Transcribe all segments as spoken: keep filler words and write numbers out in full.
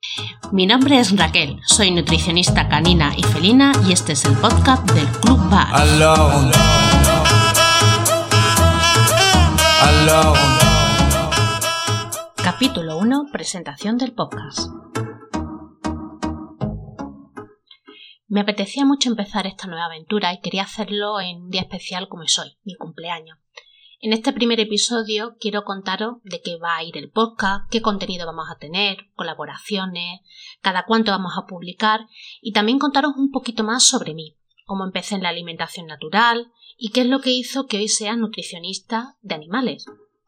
Mi nombre es Raquel, soy nutricionista canina y felina y este es el podcast del Club Bar. Alone. Alone. Capítulo uno. Presentación del podcast. Me apetecía mucho empezar esta nueva aventura y quería hacerlo en un día especial como es hoy, mi cumpleaños. En este primer episodio quiero contaros de qué va a ir el podcast, qué contenido vamos a tener, colaboraciones, cada cuánto vamos a publicar y también contaros un poquito más sobre mí, cómo empecé en la alimentación natural y qué es lo que hizo que hoy sea nutricionista de animales.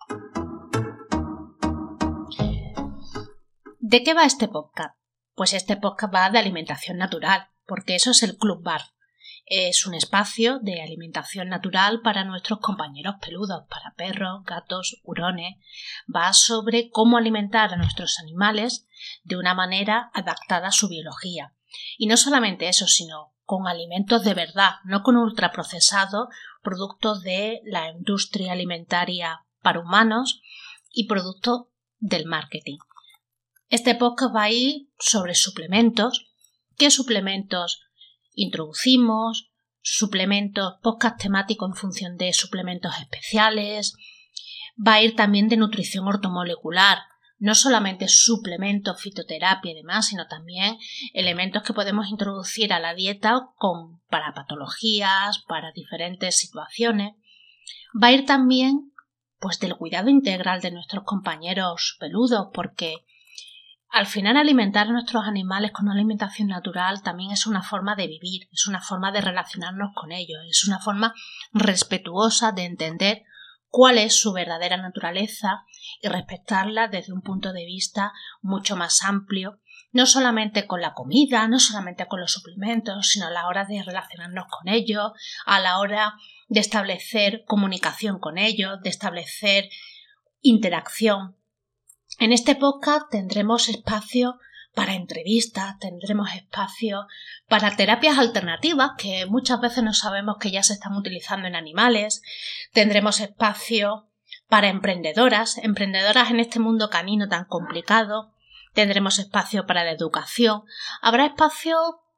¿De qué va este podcast? Pues este podcast va de alimentación natural, porque eso es el Club Bar. Es un espacio de alimentación natural para nuestros compañeros peludos, para perros, gatos, hurones. Va sobre cómo alimentar a nuestros animales de una manera adaptada a su biología. Y no solamente eso, sino con alimentos de verdad, no con ultraprocesados, productos de la industria alimentaria para humanos y productos del marketing. Este podcast va a ir sobre suplementos. ¿Qué suplementos introducimos? Suplementos, podcast temático en función de suplementos especiales. Va a ir también de nutrición ortomolecular, no solamente suplementos, fitoterapia y demás, sino también elementos que podemos introducir a la dieta con, para patologías, para diferentes situaciones. Va a ir también pues del cuidado integral de nuestros compañeros peludos, porque al final alimentar a nuestros animales con una alimentación natural también es una forma de vivir, es una forma de relacionarnos con ellos, es una forma respetuosa de entender cuál es su verdadera naturaleza y respetarla desde un punto de vista mucho más amplio, no solamente con la comida, no solamente con los suplementos, sino a la hora de relacionarnos con ellos, a la hora de establecer comunicación con ellos, de establecer interacción. En este podcast tendremos espacio para entrevistas, tendremos espacio para terapias alternativas que muchas veces no sabemos que ya se están utilizando en animales, tendremos espacio para emprendedoras, emprendedoras en este mundo canino tan complicado, tendremos espacio para la educación, habrá espacio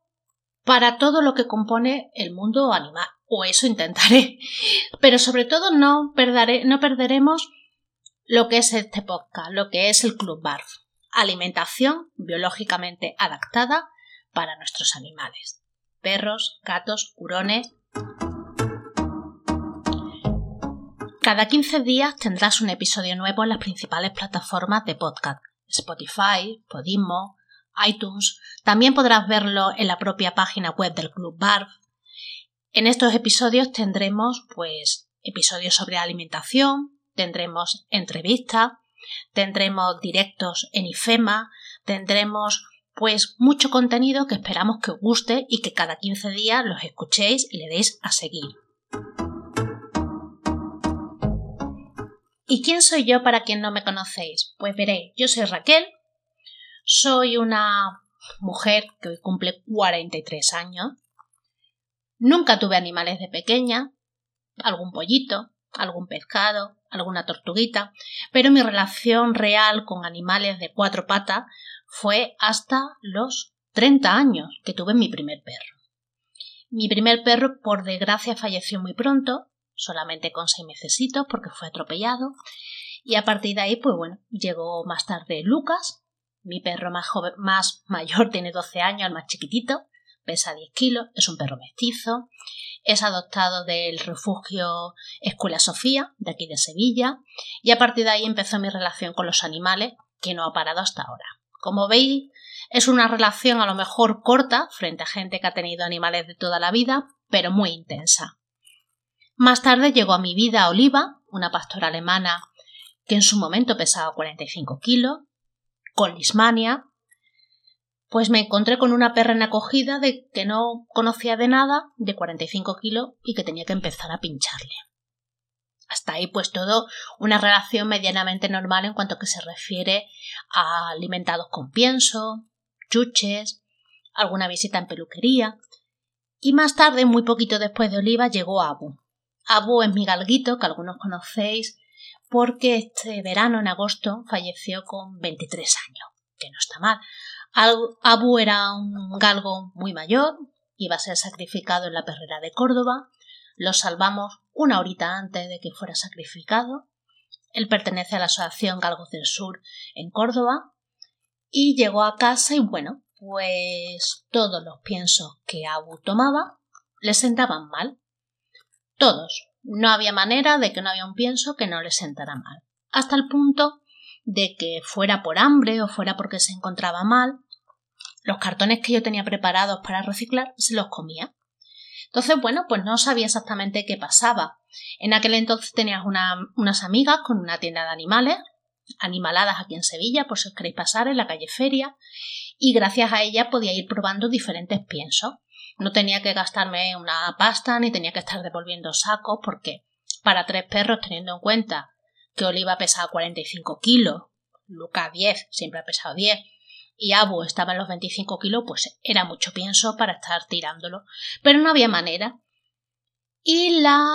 para todo lo que compone el mundo animal, o eso intentaré, pero sobre todo no, perderé, no perderemos lo que es este podcast, lo que es el Club Bar. Alimentación biológicamente adaptada para nuestros animales. Perros, gatos, hurones. Cada quince días tendrás un episodio nuevo en las principales plataformas de podcast. Spotify, Podimo, iTunes. También podrás verlo en la propia página web del Club Bar. En estos episodios tendremos pues episodios sobre alimentación, tendremos entrevistas, tendremos directos en IFEMA, tendremos pues mucho contenido que esperamos que os guste y que cada quince días los escuchéis y le deis a seguir. ¿Y quién soy yo para quien no me conocéis? Pues veréis, yo soy Raquel, soy una mujer que hoy cumple cuarenta y tres años, nunca tuve animales de pequeña, algún pollito, algún pescado, alguna tortuguita, pero mi relación real con animales de cuatro patas fue hasta los treinta años que tuve mi primer perro. Mi primer perro, por desgracia, falleció muy pronto, solamente con seis mesecitos porque fue atropellado, y a partir de ahí, pues bueno, llegó más tarde Lucas, mi perro más joven, más mayor, tiene doce años, el más chiquitito, pesa diez kilos, es un perro mestizo. Es adoptado del refugio Escuela Sofía, de aquí de Sevilla, y a partir de ahí empezó mi relación con los animales, que no ha parado hasta ahora. Como veis, es una relación a lo mejor corta frente a gente que ha tenido animales de toda la vida, pero muy intensa. Más tarde llegó a mi vida Oliva, una pastora alemana que en su momento pesaba cuarenta y cinco kilos, con lismania. Pues me encontré con una perra en acogida de que no conocía de nada, de cuarenta y cinco kilos y que tenía que empezar a pincharle. Hasta ahí pues todo una relación medianamente normal en cuanto que se refiere a alimentados con pienso, chuches, alguna visita en peluquería. Y más tarde, muy poquito después de Oliva, llegó Abu. Abu es mi galguito, que algunos conocéis, porque este verano, en agosto, falleció con veintitrés años, que no está mal. Abu era un galgo muy mayor, iba a ser sacrificado en la perrera de Córdoba. Lo salvamos una horita antes de que fuera sacrificado. Él pertenece a la Asociación Galgos del Sur en Córdoba y llegó a casa y bueno, pues todos los piensos que Abu tomaba le sentaban mal. Todos. No había manera de que no había un pienso que no le sentara mal. Hasta el punto de que fuera por hambre o fuera porque se encontraba mal, los cartones que yo tenía preparados para reciclar se los comía. Entonces, bueno, pues no sabía exactamente qué pasaba. En aquel entonces tenías una, unas amigas con una tienda de animales, Animaladas aquí en Sevilla, por si os queréis pasar, en la calle Feria, y gracias a ella podía ir probando diferentes piensos. No tenía que gastarme una pasta ni tenía que estar devolviendo sacos porque para tres perros, teniendo en cuenta que Oliva pesaba cuarenta y cinco kilos, Luca diez, siempre ha pesado diez, y Abu estaba en los veinticinco kilos, pues era mucho pienso para estar tirándolo. Pero no había manera. Y la,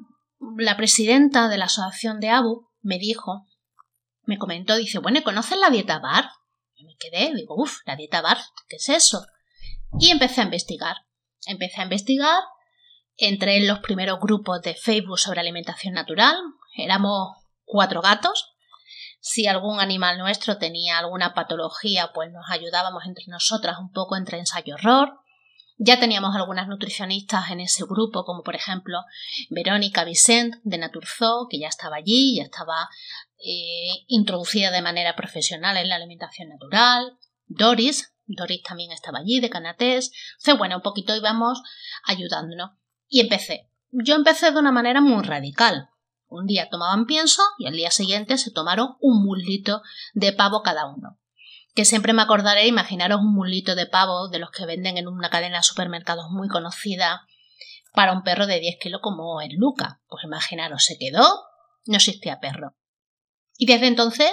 la presidenta de la asociación de Abu me dijo, me comentó, dice, bueno, ¿conoces la dieta bar? Y me quedé, digo, uff, la dieta bar, ¿qué es eso? Y empecé a investigar. Empecé a investigar, entré en los primeros grupos de Facebook sobre alimentación natural, éramos cuatro gatos. Si algún animal nuestro tenía alguna patología, pues nos ayudábamos entre nosotras un poco entre ensayo-error. Ya teníamos algunas nutricionistas en ese grupo, como por ejemplo Verónica Vicent de Naturzoo, que ya estaba allí, ya estaba eh, introducida de manera profesional en la alimentación natural. Doris, Doris también estaba allí, de Canatés. Entonces, bueno, un poquito íbamos ayudándonos. Y empecé. Yo empecé de una manera muy radical. Un día tomaban pienso y al día siguiente se tomaron un muslito de pavo cada uno. Que siempre me acordaré, imaginaros un muslito de pavo de los que venden en una cadena de supermercados muy conocida para un perro de diez kilos como es Luca. Pues imaginaros, se quedó, no existía perro. Y desde entonces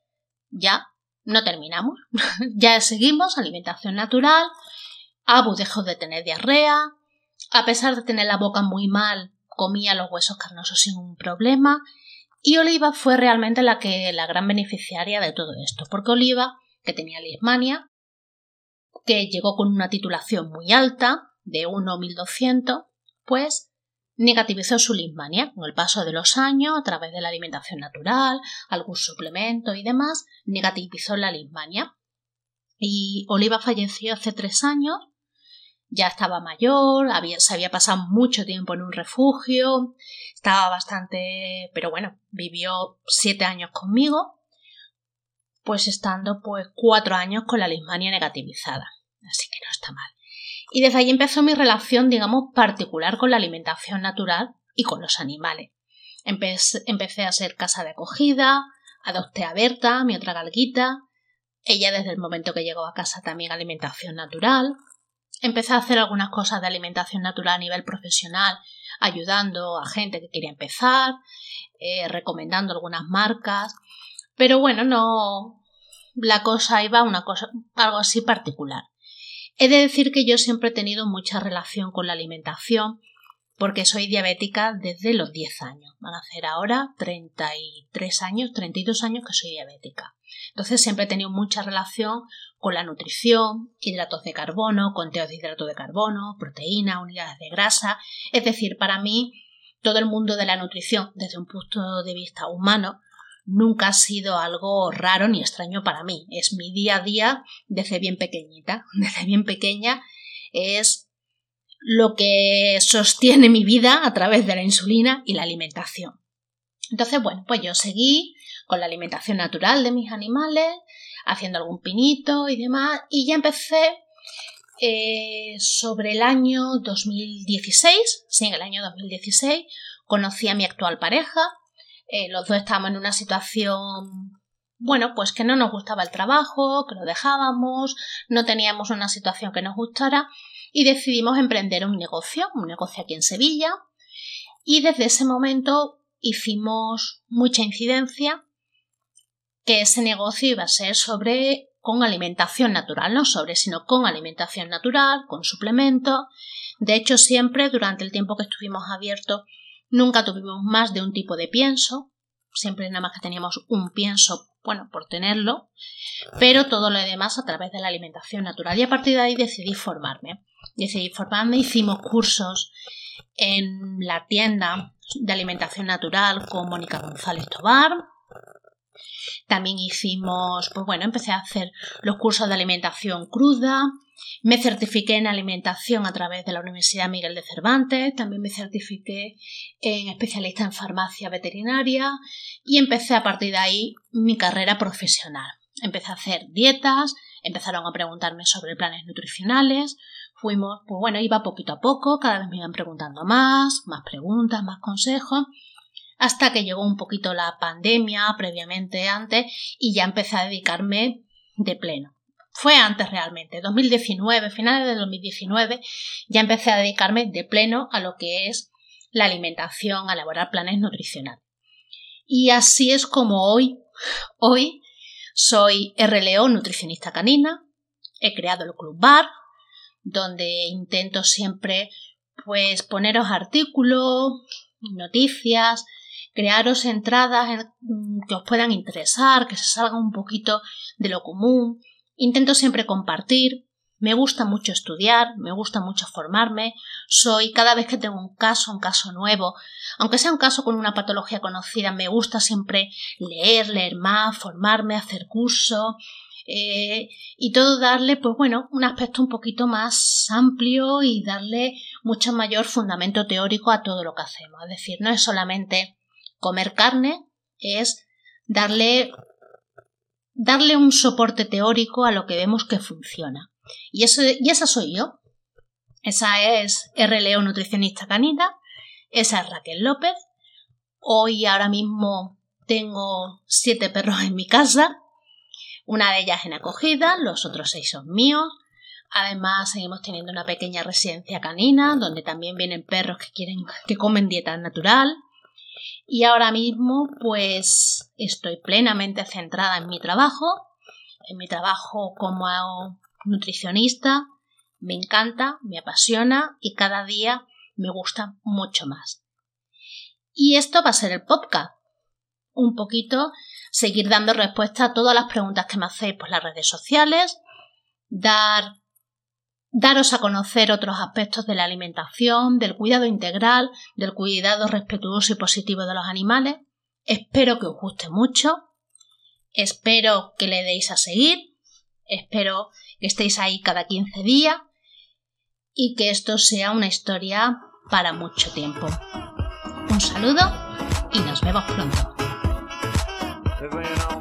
ya no terminamos. Ya seguimos, alimentación natural. Abu dejó de tener diarrea. A pesar de tener la boca muy mal, comía los huesos carnosos sin un problema. Y Oliva fue realmente la, que, la gran beneficiaria de todo esto. Porque Oliva, que tenía leishmania, que llegó con una titulación muy alta, de uno a mil doscientos, pues negativizó su leishmania con el paso de los años a través de la alimentación natural, algún suplemento y demás, negativizó la leishmania. Y Oliva falleció hace tres años, ya estaba mayor, había, se había pasado mucho tiempo en un refugio, estaba bastante, pero bueno, vivió siete años conmigo, pues estando pues cuatro años con la leishmania negativizada, así que no está mal. Y desde ahí empezó mi relación, digamos, particular con la alimentación natural y con los animales. Empecé, empecé a ser casa de acogida, adopté a Berta, mi otra galguita. Ella desde el momento que llegó a casa también alimentación natural. Empecé a hacer algunas cosas de alimentación natural a nivel profesional, ayudando a gente que quería empezar, eh, recomendando algunas marcas. Pero bueno, no, la cosa iba a una cosa, algo así particular. He de decir que yo siempre he tenido mucha relación con la alimentación porque soy diabética desde los diez años. Van a hacer ahora treinta y tres años, treinta y dos años que soy diabética. Entonces siempre he tenido mucha relación con la nutrición, hidratos de carbono, conteos de hidratos de carbono, proteínas, unidades de grasa. Es decir, para mí todo el mundo de la nutrición desde un punto de vista humano nunca ha sido algo raro ni extraño para mí. Es mi día a día desde bien pequeñita. Desde bien pequeña es lo que sostiene mi vida a través de la insulina y la alimentación. Entonces, bueno, pues yo seguí con la alimentación natural de mis animales, haciendo algún pinito y demás, y ya empecé eh, sobre el año dos mil dieciséis, sí, en el año dos mil dieciséis, conocí a mi actual pareja. Eh, los dos estábamos en una situación, bueno, pues que no nos gustaba el trabajo, que lo dejábamos, no teníamos una situación que nos gustara y decidimos emprender un negocio, un negocio aquí en Sevilla, y desde ese momento hicimos mucha incidencia que ese negocio iba a ser sobre con alimentación natural, no sobre, sino con alimentación natural, con suplementos. De hecho, siempre durante el tiempo que estuvimos abiertos nunca tuvimos más de un tipo de pienso, siempre nada más que teníamos un pienso bueno, por tenerlo, pero todo lo demás a través de la alimentación natural. Y a partir de ahí decidí formarme. Decidí formarme, hicimos cursos en la tienda de alimentación natural con Mónica González Tobar. También hicimos, pues bueno, empecé a hacer los cursos de alimentación cruda. Me certifiqué en alimentación a través de la Universidad Miguel de Cervantes. También me certifiqué en especialista en farmacia veterinaria y empecé a partir de ahí mi carrera profesional. Empecé a hacer dietas, empezaron a preguntarme sobre planes nutricionales. Fuimos, pues bueno, iba poquito a poco, cada vez me iban preguntando más, más preguntas, más consejos, hasta que llegó un poquito la pandemia, previamente antes, y ya empecé a dedicarme de pleno. Fue antes realmente, dos mil diecinueve, finales de dos mil diecinueve, ya empecé a dedicarme de pleno a lo que es la alimentación, a elaborar planes nutricionales. Y así es como hoy, hoy soy R L O, nutricionista canina, he creado el Club Bar, donde intento siempre pues poneros artículos, noticias, crearos entradas que os puedan interesar, que se salgan un poquito de lo común. Intento siempre compartir, me gusta mucho estudiar, me gusta mucho formarme, soy cada vez que tengo un caso, un caso nuevo, aunque sea un caso con una patología conocida, me gusta siempre leer, leer más, formarme, hacer cursos, eh, y todo darle, pues bueno, un aspecto un poquito más amplio y darle mucho mayor fundamento teórico a todo lo que hacemos. Es decir, no es solamente comer carne, es darle darle un soporte teórico a lo que vemos que funciona. Y, eso, y esa soy yo. Esa es R L O nutricionista canina. Esa es Raquel López. Hoy ahora mismo tengo siete perros en mi casa. Una de ellas en acogida, los otros seis son míos. Además seguimos teniendo una pequeña residencia canina donde también vienen perros que quieren, que comen dieta natural. Y ahora mismo pues estoy plenamente centrada en mi trabajo, en mi trabajo como nutricionista. Me encanta, me apasiona y cada día me gusta mucho más. Y esto va a ser el podcast. Un poquito seguir dando respuesta a todas las preguntas que me hacéis por las redes sociales, dar daros a conocer otros aspectos de la alimentación, del cuidado integral, del cuidado respetuoso y positivo de los animales. Espero que os guste mucho, espero que le deis a seguir, espero que estéis ahí cada quince días y que esto sea una historia para mucho tiempo. Un saludo y nos vemos pronto.